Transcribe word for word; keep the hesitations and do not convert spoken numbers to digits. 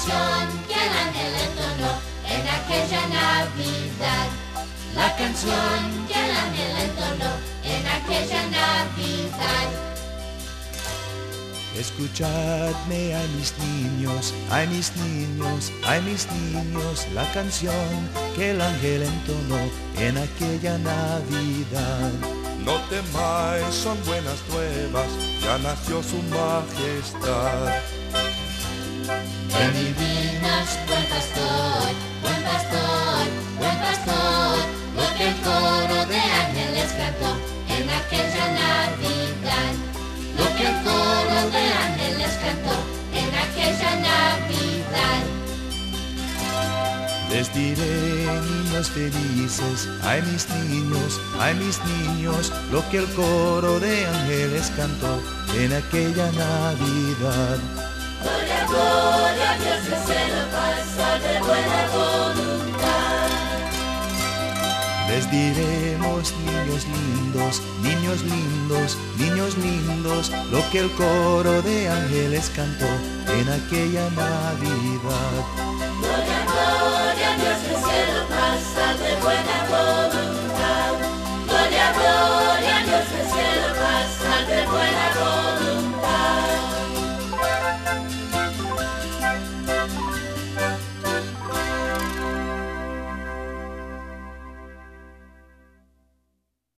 canción que el ángel entonó en aquella Navidad. La canción que el ángel entonó en aquella Navidad. Escuchadme, ay mis niños, ay mis niños, ay mis niños, la canción que el ángel entonó en aquella Navidad. No temáis, son buenas nuevas, ya nació su majestad. Ven y dinos, buen pastor, buen pastor, buen pastor, lo que el coro de ángeles cantó en aquella Navidad. Lo que el coro de ángeles cantó en aquella Navidad. Les diré, niños felices, ay mis niños, ay mis niños, lo que el coro de ángeles cantó en aquella Navidad. Gloria, gloria a Dios del cielo, paz de buena voluntad. Les diremos, niños lindos, niños lindos, niños lindos, lo que el coro de ángeles cantó en aquella Navidad. Gloria, gloria a Dios del cielo,